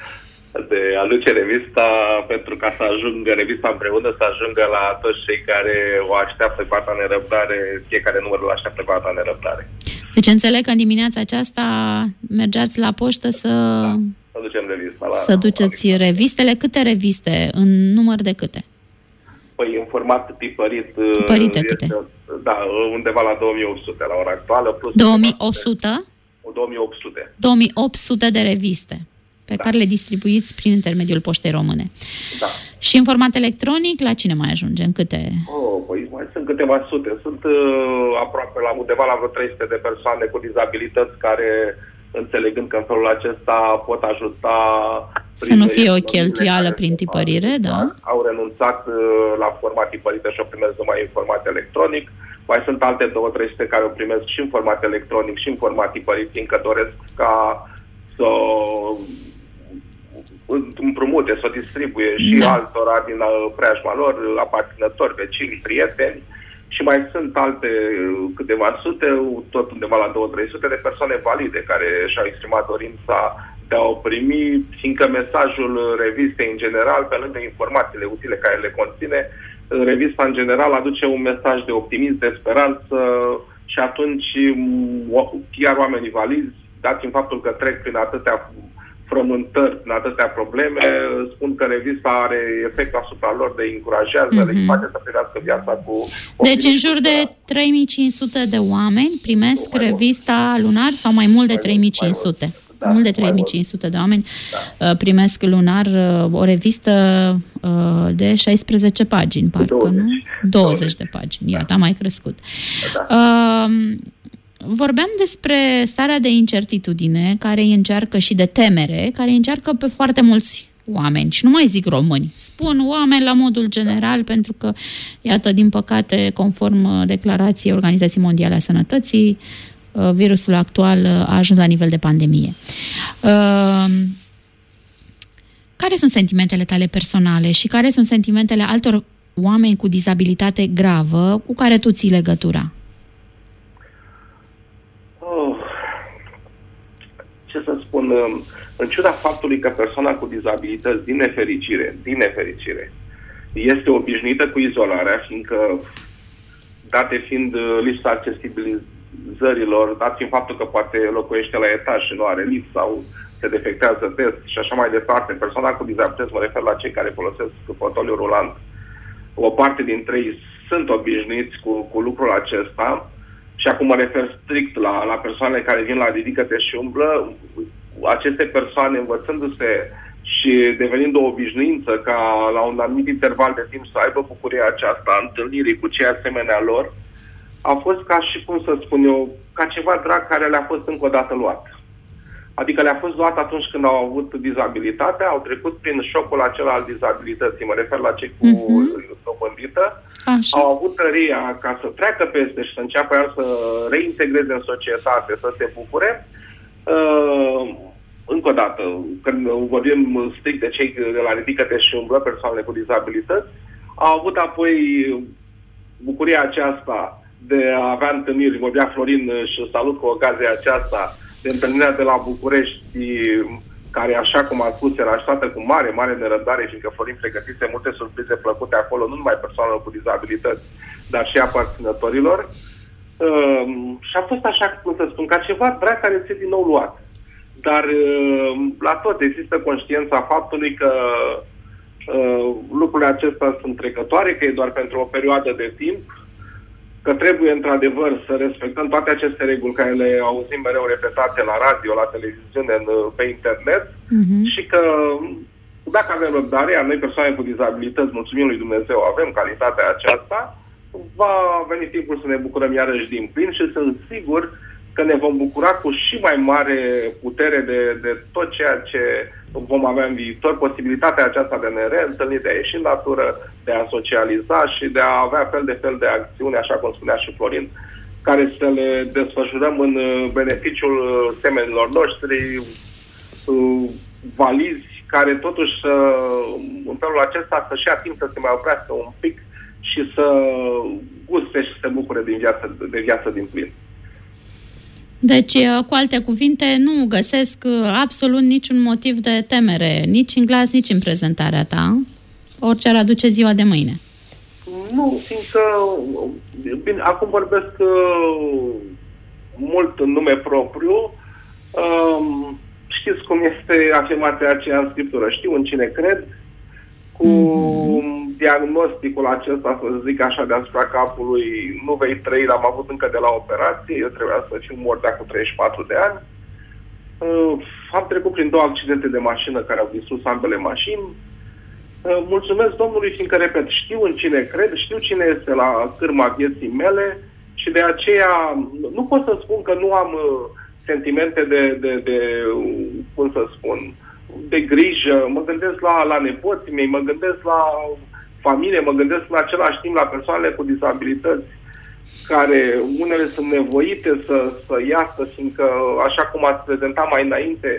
de a duce revista, pentru ca să ajungă revista împreună, să ajungă la toți cei care o așteaptă cu atâta nerăbdare, fiecare număr îl așteaptă cu atâta nerăbdare. Deci înțeleg că în dimineața aceasta mergeați la poștă să... Da, să ducem revista. La, să duceți la revistele. Câte reviste? În număr de câte? Păi în format tipărit. Tipărite este, câte? Da, undeva la două mii opt sute la ora actuală. Plus două mii o sută? două mii opt sute. două mii opt sute de reviste pe da. care le distribuiți prin intermediul Poștei Române. Da. Și în format electronic, la cine mai ajunge? În câte? Oh, păi mai sunt câteva sute. Sunt uh, aproape la undeva la vreo trei sute de persoane cu dizabilități care, înțelegând că în felul acesta pot ajuta... Să nu fie o cheltuială prin tipărire, da? Au renunțat uh, la format tipărit și o primesc numai în format electronic. Mai sunt alte două trei sute care o primesc și în format electronic și în format tipărit, fiindcă doresc ca să împrumute, să o distribuie și da. altora din preajma lor, aparținători, vecini, prieteni, și mai sunt alte câteva sute, tot undeva la două trei sute de persoane valide care și-au exprimat dorința de a o primi, fiindcă mesajul revistei în general, pe lângă informațiile utile care le conține, revista în general aduce un mesaj de optimism, de speranță, și atunci chiar oamenii valizi, dat fiind faptul că trec prin atâtea frământări, prin atâtea probleme, spun că revista are efect asupra lor, de încurajează, mm-hmm. le face să privească viața cu... Deci în jur de trei mii cinci sute de oameni primesc revista lunar, sau mai mult de trei mii cinci sute? Da, mult de trei mii cinci sute de oameni da. primesc lunar o revistă de șaisprezece pagini, parcă, douăzeci. Nu? douăzeci de pagini, iată, a mai crescut. Da. Uh, Vorbeam despre starea de incertitudine care îi încearcă și de temere, care îi încearcă pe foarte mulți oameni. Și nu mai zic români. Spun oameni la modul general, pentru că, iată, din păcate, conform declarației Organizației Mondiale a Sănătății, virusul actual a ajuns la nivel de pandemie. Care sunt sentimentele tale personale și care sunt sentimentele altor oameni cu dizabilitate gravă cu care tu ții legătura? Oh, ce să spun, în ciuda faptului că persoana cu dizabilități, din nefericire, din nefericire, este obișnuită cu izolarea, fiindcă, date fiind lipsa accesibilizărilor, dat fiind faptul că poate locuiește la etaj și nu are lift sau se defectează des și așa mai departe, persoana cu dizabilități, mă refer la cei care folosesc fotoliul rulant, o parte dintre ei sunt obișnuiți cu, cu lucrul acesta. Și acum mă refer strict la, la persoanele care vin la ridică-te și umblă. Aceste persoane, învățându-se și devenind o obișnuință ca la un anumit interval de timp să aibă bucuria aceasta, întâlnirii cu cei asemenea lor, a fost ca și, cum să spun eu, ca ceva drag care le-a fost încă o dată luat. Adică le-a fost luat atunci când au avut dizabilitate, au trecut prin șocul acela al dizabilității, mă refer la cei cu uh-huh. dobândită, Așa. Au avut tăria ca să treacă peste și să înceapă el să reintegreze în societate, să se bucure. Uh, încă o dată, când vorbim strict de cei de la ridică-te și umblă, persoanele cu dizabilități, au avut apoi bucuria aceasta de a avea întâlniri. Vorbea Florin și salut cu ocazia aceasta de întâlnirea de la București, care, așa cum a spus, era așteptată cu mare, mare nerăbdare, fiindcă Florin pregătise multe surprize plăcute acolo, nu numai persoanelor cu dizabilități, dar și aparținătorilor. Uh, și a fost așa, cum să spun, ca ceva drag care ți-e din nou luat. Dar uh, la tot există conștiința faptului că uh, lucrurile acestea sunt trecătoare, că e doar pentru o perioadă de timp, că trebuie într-adevăr să respectăm toate aceste reguli care le auzim mereu repetate la radio, la televiziune, pe internet, uh-huh. și că dacă avem răbdare, iar noi persoane cu dizabilități, mulțumim lui Dumnezeu, avem calitatea aceasta, va veni timpul să ne bucurăm iarăși din plin și sunt sigur că ne vom bucura cu și mai mare putere de, de tot ceea ce vom avea în viitor, posibilitatea aceasta de a ne reîntâlni, de a ieși în natură, de a socializa și de a avea fel de fel de acțiuni, așa cum spunea și Florin, care să le desfășurăm în beneficiul semenilor noștri, valizi, care totuși în felul acesta să-și ia timp să se mai oprească un pic și să guste și să se bucure din viață, de viață din plin. Deci, cu alte cuvinte, nu găsesc absolut niciun motiv de temere, nici în glas, nici în prezentarea ta, orice ar aduce ziua de mâine. Nu, fiindcă, bine, acum vorbesc uh, mult în nume propriu. Uh, știți cum este afirmația aceea în Scriptură, știu în cine cred, cu mm-hmm. diagnosticul acesta, să zic așa, deasupra capului, nu vei trăi, l-am avut încă de la operație, eu trebuia să fiu mort de acum treizeci și patru de ani. Uh, am trecut prin două accidente de mașină care au distrus ambele mașini. Uh, mulțumesc Domnului, fiindcă, repet, știu în cine cred, știu cine este la cârma vieții mele și de aceea nu pot să spun că nu am uh, sentimente de, de, de, cum să spun, de grijă, mă gândesc la, la nepoții mei, mă gândesc la familie, mă gândesc în același timp la persoanele cu dizabilități, care unele sunt nevoite să, să iasă, fiindcă, așa cum ați prezentat mai înainte,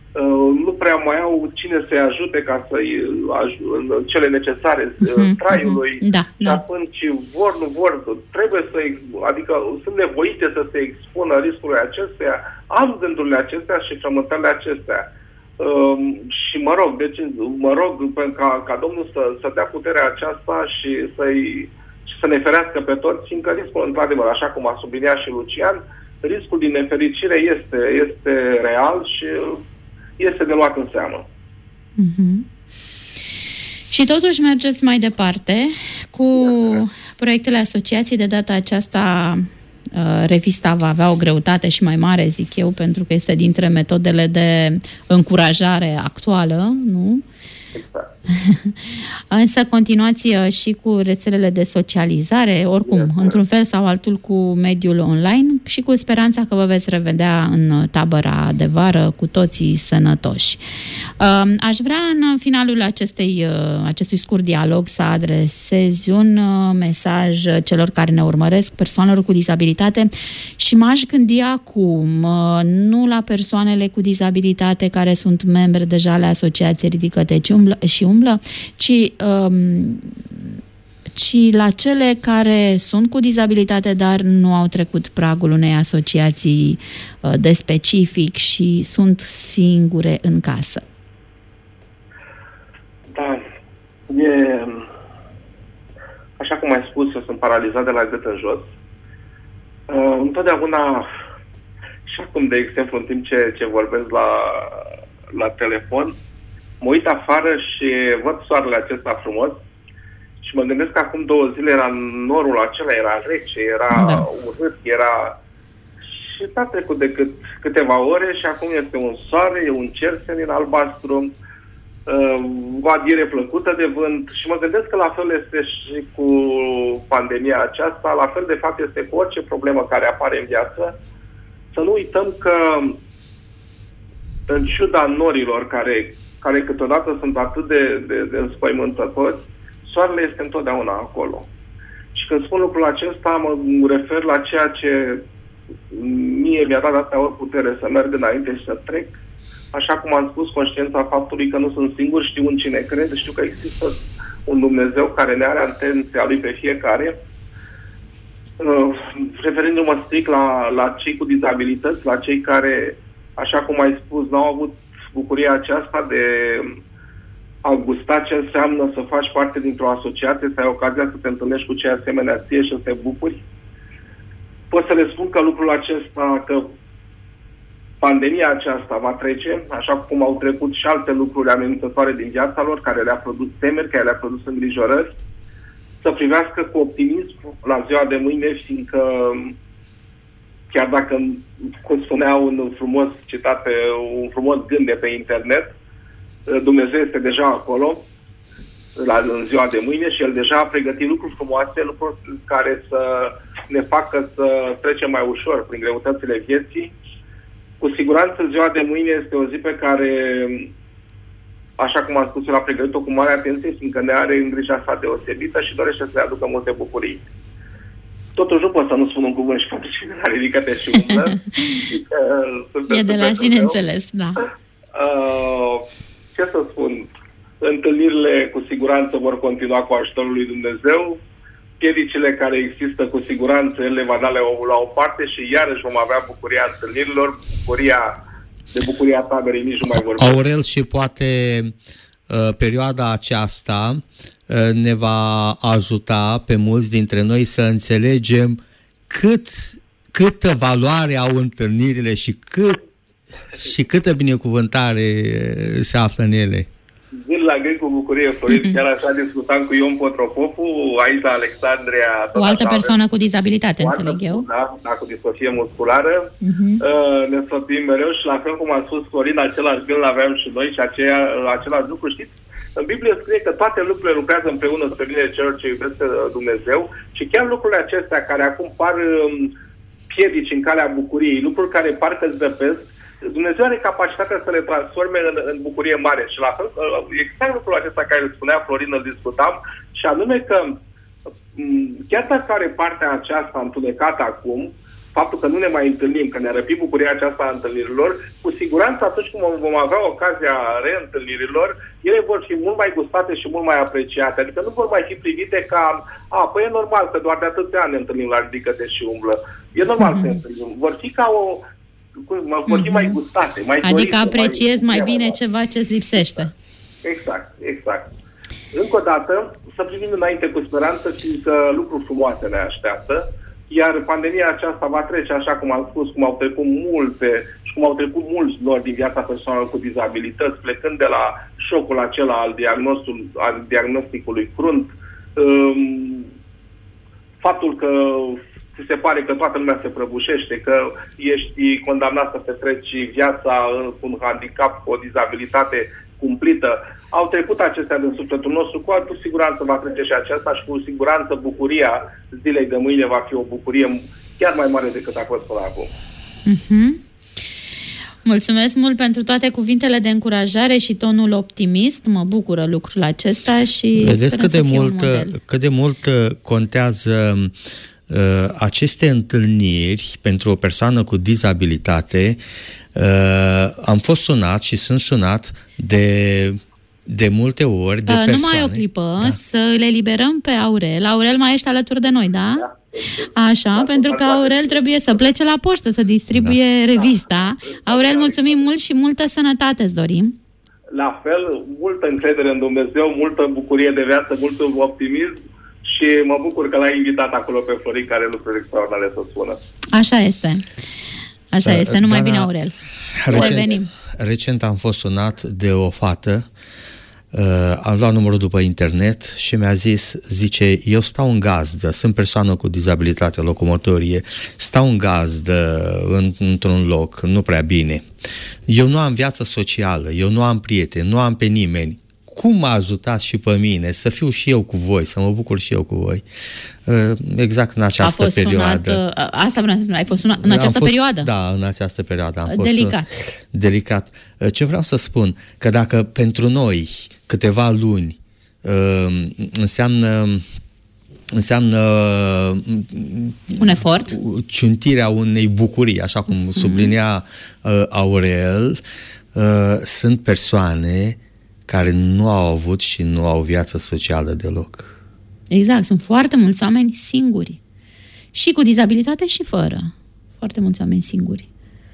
nu prea mai au cine să-i ajute ca să-i ajute cele necesare uh-huh, traiului. Uh-huh. Da, și da. atunci vor, nu vor, trebuie să, adică sunt nevoite să se expună riscurile acestea, am gândurile acestea și frământările acestea. Uh, și mă rog, deci mă rog ca, ca Domnul să, să dea puterea aceasta și să-i și să ne ferească pe toți, fiindcă riscul, într-adevăr, așa cum a subliniat și Lucian, riscul din nefericire este, este real și este de luat în seamă. Mm-hmm. Și totuși mergeți mai departe cu proiectele asociației. De data aceasta revista va avea o greutate și mai mare, zic eu, pentru că este dintre metodele de încurajare actuală, nu? Exact. Însă continuați și cu rețelele de socializare, oricum, exact. Într-un fel sau altul cu mediul online și cu speranța că vă veți revedea în tabăra de vară cu toții sănătoși. Aș vrea în finalul acestei, acestui scurt dialog să adresez un mesaj celor care ne urmăresc, persoanelor cu dizabilitate, și m-aș gândi acum nu la persoanele cu dizabilitate care sunt membre deja ale asociației Ridică-te și umblă, ci, um, ci la cele care sunt cu dizabilitate, dar nu au trecut pragul unei asociații uh, de specific și sunt singure în casă. Da, e... Așa cum ai spus, eu sunt paralizat de la gât în jos. Uh, întotdeauna, și acum, de exemplu, în timp ce, ce vorbesc la, la telefon, mă uit afară și văd soarele acesta frumos și mă gândesc că acum două zile era norul acela, era rece, era da. urât, era... Și s-a trecut de cât, câteva ore și acum este un soare, e un cer senin albastru, uh, o adiere plăcută de vânt și mă gândesc că la fel este și cu pandemia aceasta, la fel de fapt este cu orice problemă care apare în viață. Să nu uităm că în ciuda norilor care care câteodată sunt atât de, de, de înspăimântători, soarele este întotdeauna acolo. Și când spun lucrul acesta, mă refer la ceea ce mie mi-a dat atâtea ori putere să merg înainte și să trec. Așa cum am spus, conștiința faptului că nu sunt singur, știu în cine cred, știu că există un Dumnezeu care ne are atenția lui pe fiecare. Uh, referindu-mă strict la, la cei cu dizabilități, la cei care, așa cum ai spus, n-au avut bucuria aceasta de a gusta ce înseamnă să faci parte dintr-o asociație, să ai ocazia să te întâlnești cu cei asemenea ție și să te bucuri. Pot să le spun că lucrul acesta, că pandemia aceasta va trece, așa cum au trecut și alte lucruri amenințătoare din viața lor, care le-a produs temeri, care le-a produs îngrijorări, să privească cu optimism la ziua de mâine, fiindcă chiar dacă, cum spunea un frumos citat, un frumos gând de pe internet, Dumnezeu este deja acolo, la, în ziua de mâine, și El deja a pregătit lucruri frumoase, lucruri care să ne facă să trecem mai ușor prin greutățile vieții. Cu siguranță ziua de mâine este o zi pe care, așa cum am spus, El a pregătit-o cu mare atenție, fiindcă ne are în grija sa deosebită și dorește să le aducă multe bucurii. Totuși nu pot să nu spun un cuvânt și pentru cine a ridicat și umblă. E de la sine înțeles, da. Uh, ce să spun? Întâlnirile cu siguranță vor continua cu ajutorul lui Dumnezeu. piedicile care există cu siguranță le va da la o, la o parte și iarăși vom avea bucuria întâlnirilor, bucuria de bucuria taberei, nici nu mai vorbim. Aurel, și poate uh, perioada aceasta uh, ne va ajuta pe mulți dintre noi să înțelegem cât, câtă valoare au întâlnirile și, cât, și câtă binecuvântare se află în ele. Vin la gând cu bucurie, Florin, chiar așa discutam cu Ion Potropopu, aici la Alexandria. O altă persoană cu dizabilitate, înțeleg eu. Da, da, cu distrofie musculară. Uh-huh. Uh, ne sfătuim mereu și la fel cum a spus Florin, același gând l-aveam și noi și aceea, același lucru. Știți, în Biblie scrie că toate lucrurile lucrează împreună spre binele celor ce iubesc Dumnezeu și chiar lucrurile acestea care acum par um, piedici în calea bucuriei, lucruri care parcă zăpesc, Dumnezeu are capacitatea să le transforme în, în bucurie mare. Și la fel, exact lucrul acesta care îl spunea Florin, îl discutam, și anume că chiar dacă are partea aceasta întunecată acum, faptul că nu ne mai întâlnim, că ne-a răpit bucuria aceasta a întâlnirilor, cu siguranță atunci când vom avea ocazia reîntâlnirilor, ele vor fi mult mai gustate și mult mai apreciate. Adică nu vor mai fi privite ca, a, păi e normal că doar de atâția ani ne întâlnim la Ridică-te și umblă. E normal să ne întâlnim. Vor fi ca o vor fi mai gustate, mai adică dorite, apreciezi mai, mai bine mai ceva ce-ți lipsește. Exact, exact. Încă o dată, să privim înainte cu speranță, fiindcă lucruri frumoase ne așteaptă, iar pandemia aceasta va trece, așa cum am spus, cum au trecut multe și cum au trecut mulți lor din viața persoanelor cu dizabilități, plecând de la șocul acela al, al diagnosticului crunt, um, faptul că ți se pare că toată lumea se prăbușește, că ești condamnat să petreci viața cu un handicap, cu o dizabilitate cumplită. Au trecut acestea din sufletul nostru, cu altă siguranță va trece și aceasta și cu siguranță bucuria zilei de mâine va fi o bucurie chiar mai mare decât a fost până acum. Mm-hmm. Mulțumesc mult pentru toate cuvintele de încurajare și tonul optimist. Mă bucură lucrul acesta și vedeți cât de mult, cât de mult contează uh, aceste întâlniri pentru o persoană cu dizabilitate. Uh, am fost sunat și sunt sunat de de multe ori de uh, persoane. Numai o clipă, da. Să le liberăm pe Aurel. Aurel, mai ești alături de noi, da? Da. Așa, da, pentru că Aurel trebuie să plece la poștă, să distribuie da. revista. Aurel, mulțumim mult și multă sănătate îți dorim. La fel, multă încredere în Dumnezeu, multă bucurie de viață, mult optimism și mă bucur că l-ai invitat acolo pe Florin, care lucruri extraordinare să spună. Așa este. Așa da, este, numai bine, Aurel. Recent, Revenim. Recent am fost sunat de o fată. Uh, am luat numărul după internet și mi-a zis, zice, eu stau în gazdă, sunt persoană cu dizabilitate locomotorie, stau în gazdă în, într-un loc, nu prea bine. Eu nu am viață socială, eu nu am prieteni, nu am pe nimeni. Cum m-a ajutat și pe mine să fiu și eu cu voi, să mă bucur și eu cu voi? Uh, exact în această a fost perioadă. Sunat, asta vreau să spun, ai fost sunat în această fost, perioadă? Da, în această perioadă am fost delicat. Delicat. Ce vreau să spun? Că dacă pentru noi câteva luni uh, înseamnă înseamnă un efort, ciuntirea unei bucurii, așa cum mm-hmm. sublinea uh, Aurel, uh, sunt persoane care nu au avut și nu au viață socială deloc. Exact, sunt foarte mulți oameni singuri. Și cu dizabilitate și fără. Foarte mulți oameni singuri.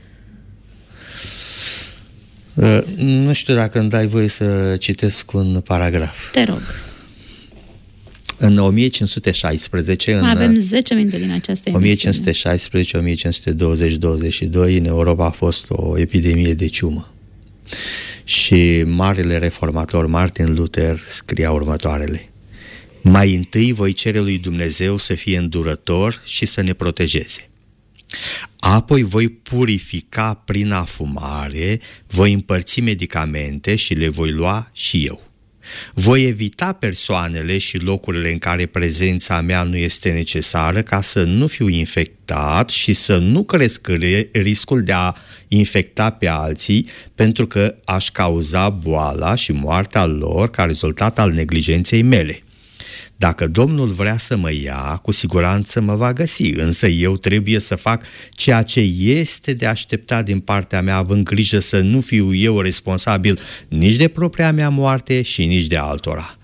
Uh, nu știu dacă îmi dai voie să citesc un paragraf. Te rog. În o mie cinci sute șaisprezece... Mai avem zece minute din această emisiune. o mie cinci sute șaisprezece - o mie cinci sute douăzeci douăzeci și doi în Europa a fost o epidemie de ciumă. Și marele reformator Martin Luther scria următoarele: mai întâi voi cere lui Dumnezeu să fie îndurător și să ne protejeze. Apoi voi purifica prin afumare, voi împărți medicamente și le voi lua și eu. Voi evita persoanele și locurile în care prezența mea nu este necesară ca să nu fiu infectat și să nu cresc riscul de a infecta pe alții, pentru că aș cauza boala și moartea lor ca rezultat al neglijenței mele. Dacă Domnul vrea să mă ia, cu siguranță mă va găsi, însă eu trebuie să fac ceea ce este de așteptat din partea mea, având grijă să nu fiu eu responsabil nici de propria mea moarte și nici de altora.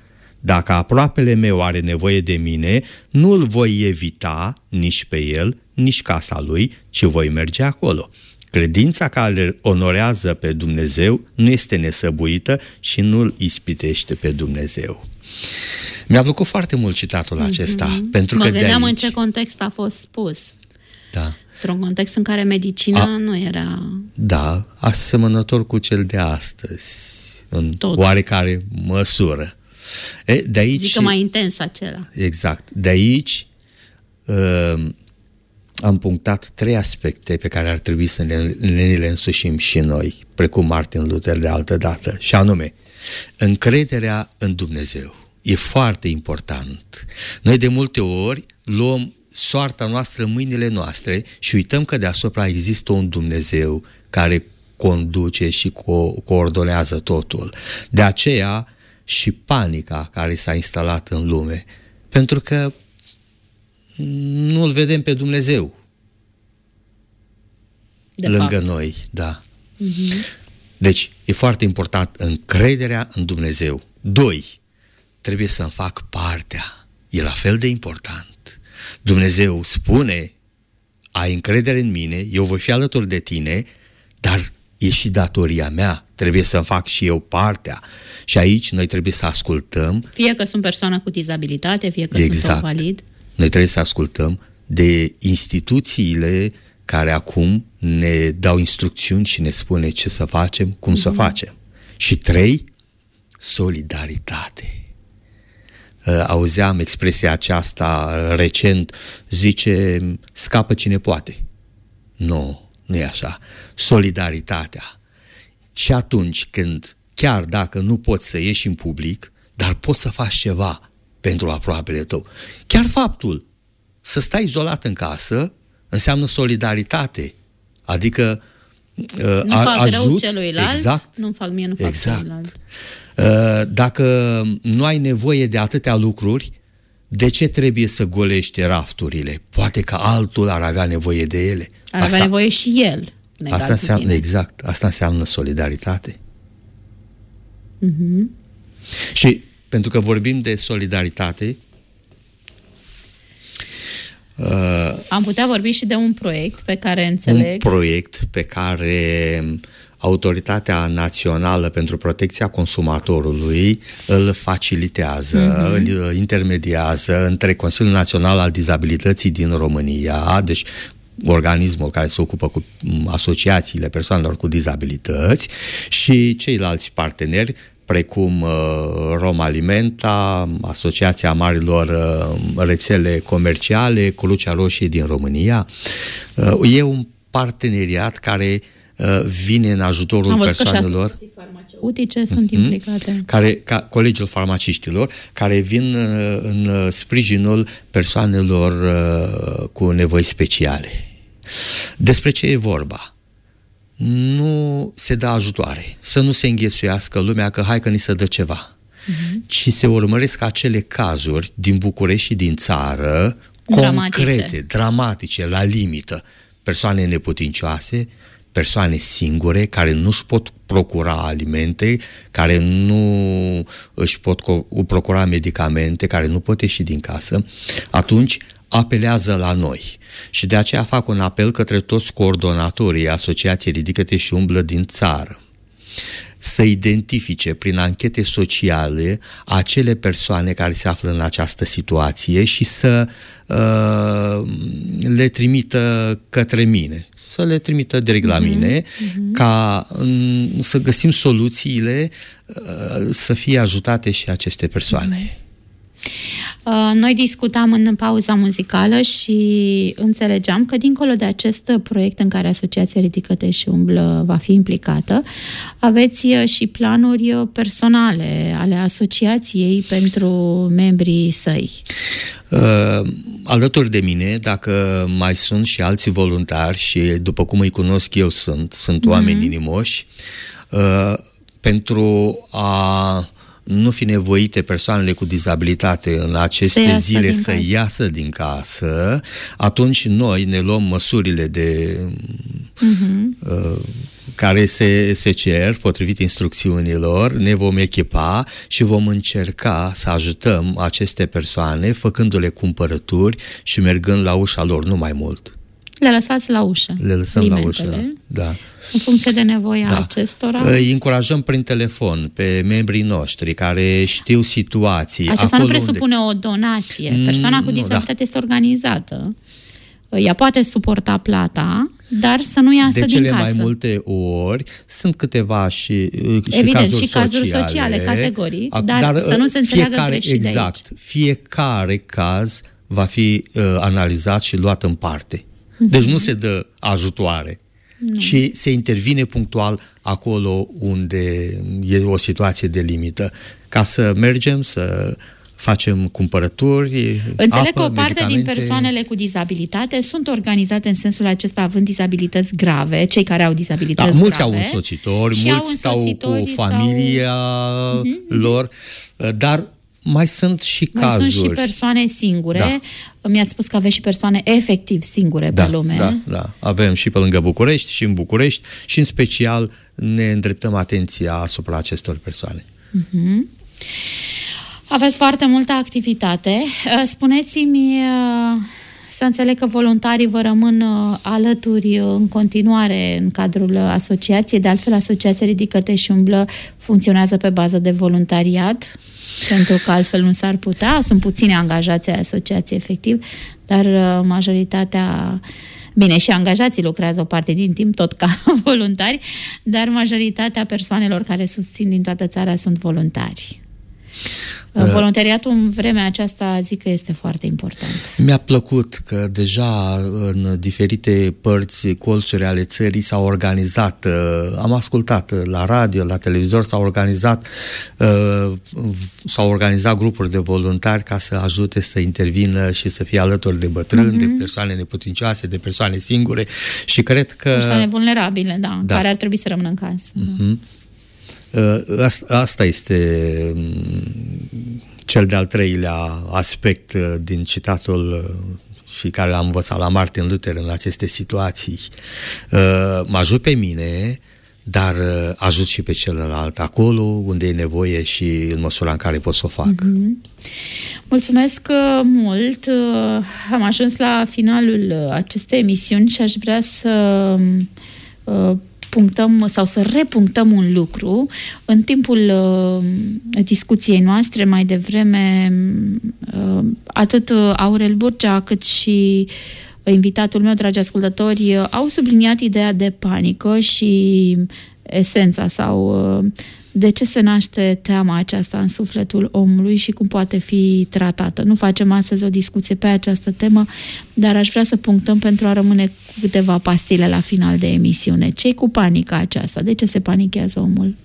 Dacă aproapele meu are nevoie de mine, nu-l voi evita nici pe el, nici casa lui, ci voi merge acolo. Credința care onorează pe Dumnezeu nu este nesăbuită și nu-l ispitește pe Dumnezeu. Mi-a plăcut foarte mult citatul acesta. Mm-hmm. Pentru mă că gândeam de aici... în ce context a fost spus. Da. Într-un context în care medicina a... nu era... Da, asemănător cu cel de astăzi, în Tot. oarecare măsură. E, de aici... Zic că mai intens acela. Exact. De aici uh, am punctat trei aspecte pe care ar trebui să ne, ne le însușim și noi, precum Martin Luther de altă dată, și anume, încrederea în Dumnezeu. E foarte important. Noi de multe ori luăm soarta noastră în mâinile noastre și uităm că deasupra există un Dumnezeu care conduce și co- coordonează totul. De aceea și panica care s-a instalat în lume, pentru că nu-L vedem pe Dumnezeu de lângă fapt. noi. Da. Mm-hmm. Deci e foarte important încrederea în Dumnezeu. Doi, trebuie să-mi fac partea. E la fel de important. Dumnezeu spune, ai încredere în mine, eu voi fi alături de tine, dar e și datoria mea, trebuie să-mi fac și eu partea. Și aici noi trebuie să ascultăm. Fie că sunt persoană cu dizabilitate, fie că exact. sunt valid. Noi trebuie să ascultăm de instituțiile care acum ne dau instrucțiuni și ne spune ce să facem, cum mm-hmm. să facem. Și trei, solidaritate. Auzeam expresia aceasta recent, zice, scapă cine poate. Nu, nu e așa. Solidaritatea. Și atunci când, chiar dacă nu poți să ieși în public, dar poți să faci ceva pentru aproapele tău. Chiar faptul să stai izolat în casă înseamnă solidaritate. Adică nu a, fac ajuți, rău celuilalt, exact, nu fac mie, nu fac exact. celuilalt. Dacă nu ai nevoie de atâtea lucruri, de ce trebuie să golești rafturile? Poate că altul ar avea nevoie de ele. Ar avea asta, nevoie și el. Asta înseamnă, exact, asta înseamnă solidaritate. Uh-huh. Și pentru că vorbim de solidaritate, uh, am putea vorbi și de un proiect pe care înțeleg. Un proiect pe care Autoritatea Națională pentru Protecția Consumatorului îl facilitează, mm-hmm. îl intermediază între Consiliul Național al Dizabilității din România, deci organismul care se ocupă cu asociațiile persoanelor cu dizabilități, și ceilalți parteneri, precum uh, Roma Alimenta, Asociația Marilor uh, Rețele Comerciale, Crucea Roșie din România. Uh, e un parteneriat care vine în ajutorul Am persoanelor. Că și farmaceutice mm-hmm. sunt implicate. Care, ca Colegiul Farmaciștilor, care vin în sprijinul persoanelor cu nevoi speciale. Despre ce e vorba? Nu se dă ajutoare, să nu se înghesuiască lumea că hai că ni se dă ceva. Mm-hmm. Ci se urmăresc acele cazuri din București și din țară, dramatice. concrete, dramatice, la limită. Persoane neputincioase, persoane singure care nu își pot procura alimente, care nu își pot procura medicamente, care nu pot ieși din casă, atunci apelează la noi. Și de aceea fac un apel către toți coordonatorii Asociației Ridică-te și Umblă din țară să identifice prin anchete sociale acele persoane care se află în această situație și să uh, le trimită către mine, să le trimită direct la mine, uh-huh. ca um, să găsim soluțiile uh, să fie ajutate și aceste persoane. Noi discutam în pauza muzicală și înțelegeam că dincolo de acest proiect în care Asociația Ridică-te și Umblă va fi implicată, aveți și planuri personale ale asociației pentru membrii săi. Uh, alături de mine, dacă mai sunt și alți voluntari și după cum îi cunosc eu sunt, sunt mm-hmm. oameni inimoși, uh, pentru a nu fi nevoite persoanele cu dizabilitate în aceste zile să casă. iasă din casă, atunci noi ne luăm măsurile de uh-huh. uh, care se, se cer potrivit instrucțiunilor, ne vom echipa și vom încerca să ajutăm aceste persoane făcându-le cumpărături și mergând la ușa lor, nu mai mult. Le lăsați la ușă. Le lăsăm la ușă, da. În funcție de nevoia da. acestora. Îi încurajăm prin telefon pe membrii noștri care știu situații. Aceasta nu presupune unde... o donație. Persoana cu dizabilitate da. este organizată. Ea poate suporta plata, dar să nu iasă din casă. De cele mai multe ori sunt câteva și, și Evident, cazuri și cazuri sociale, sociale categorii, dar, dar să nu se înțeleagă fiecare, greșit exact, de aici. Fiecare caz va fi uh, analizat și luat în parte. Deci nu se dă ajutoare, nu. ci se intervine punctual acolo unde e o situație de limită, ca să mergem să facem cumpărături. Înțeleg apă, că o parte medicamente. din persoanele cu dizabilitate sunt organizate în sensul acesta având dizabilități grave, cei care au dizabilități da, mulți grave. Mulți au însoțitori, mulți au stau cu familia sau... lor, dar mai sunt și mai cazuri. Sunt și persoane singure. Da. Mi-ați spus că aveți și persoane efectiv singure da, pe lume. Da, da. Avem și pe lângă București și în București și în special ne îndreptăm atenția asupra acestor persoane. Uh-huh. Aveți foarte multă activitate. Spuneți-mi, să înțeleg că voluntarii vă rămân alături în continuare în cadrul asociației. De altfel, Asociația Ridică-te și Umblă funcționează pe bază de voluntariat, pentru că altfel nu s-ar putea. Sunt puține angajați ai asociației, efectiv, dar majoritatea... Bine, și angajații lucrează o parte din timp, tot ca voluntari, dar majoritatea persoanelor care susțin din toată țara sunt voluntari. Voluntariatul în vremea aceasta zic că este foarte important. Mi-a plăcut că deja în diferite părți, colțuri ale țării s-au organizat, am ascultat la radio, la televizor, s-au organizat s-au organizat grupuri de voluntari ca să ajute să intervină și să fie alături de bătrâni, uh-huh. de persoane neputincioase, de persoane singure și cred că... Persoane vulnerabile, da, da. care ar trebui să rămână în casă. Uh-huh. Asta este cel de-al treilea aspect din citatul și care l-am învățat la Martin Luther în aceste situații. Mă ajut pe mine, dar ajut și pe celălalt acolo unde e nevoie și în măsura în care pot să o fac. Mm-hmm. Mulțumesc mult! Am ajuns la finalul acestei emisiuni și aș vrea să punctăm sau să repunctăm un lucru. În timpul uh, discuției noastre mai devreme, uh, atât Aurel Burgea cât și invitatul meu, dragi ascultători, uh, au subliniat ideea de panică și esența sau uh, de ce se naște teama aceasta în sufletul omului și cum poate fi tratată. Nu facem astăzi o discuție pe această temă, dar aș vrea să punctăm pentru a rămâne cu câteva pastile la final de emisiune. Ce-i cu panica aceasta? De ce se panichează omul?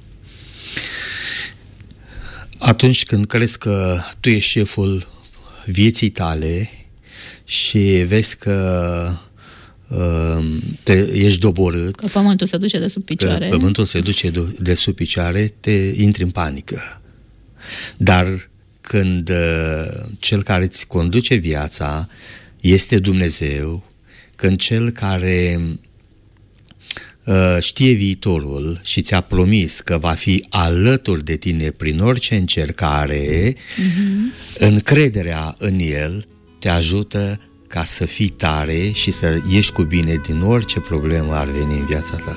Atunci când crezi că tu ești șeful vieții tale și vezi că te, ești doborât, că pământul se duce de sub picioare, că pământul se duce de, de sub picioare, te intri în panică. Dar când uh, cel care îți conduce viața este Dumnezeu, când cel care uh, știe viitorul și ți-a promis că va fi alături de tine prin orice încercare, uh-huh. încrederea în El te ajută ca să fii tare și să ieși cu bine din orice problemă ar veni în viața ta.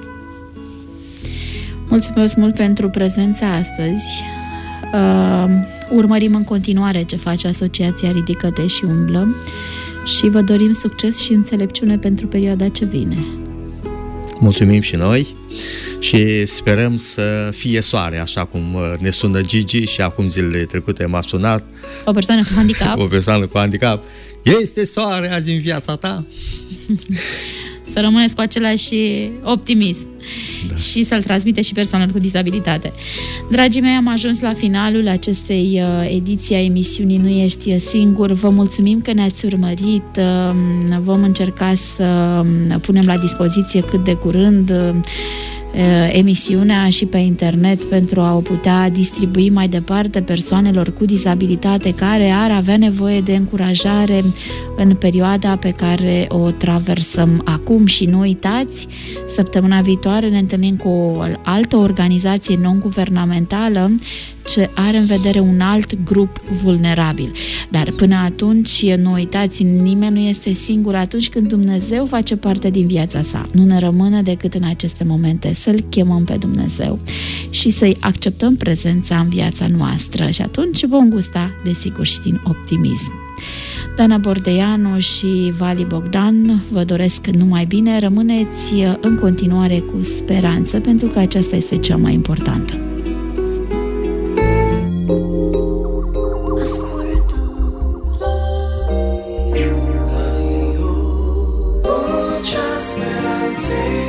Mulțumesc mult pentru prezența astăzi. Uh, urmărim în continuare ce face Asociația Ridică-te și Umblă și vă dorim succes și înțelepciune pentru perioada ce vine. Mulțumim și noi și sperăm să fie soare, așa cum ne sună Gigi și acum zilele trecute m-a sunat o persoană cu handicap. o persoană cu handicap. Este soare azi în viața ta? Să rămâneți cu același optimism, da. Și să-l transmite și persoanelor cu dizabilitate. Dragii mei, am ajuns la finalul acestei uh, ediții a emisiunii Nu ești singur. Vă mulțumim că ne-ați urmărit. Uh, vom încerca să uh, punem la dispoziție cât de curând uh, emisiunea și pe internet pentru a o putea distribui mai departe persoanelor cu dizabilitate care ar avea nevoie de încurajare în perioada pe care o traversăm acum. Și nu uitați, săptămâna viitoare ne întâlnim cu o altă organizație non-guvernamentală ce are în vedere un alt grup vulnerabil. Dar până atunci, nu uitați, nimeni nu este singur atunci când Dumnezeu face parte din viața sa. Nu ne rămâne decât în aceste momente să-L chemăm pe Dumnezeu și să-i acceptăm prezența în viața noastră și atunci vom gusta, desigur, și din optimism. Dana Bordeanu și Vali Bogdan vă doresc numai bine, rămâneți în continuare cu speranță, pentru că aceasta este cea mai importantă. Vocea speranței.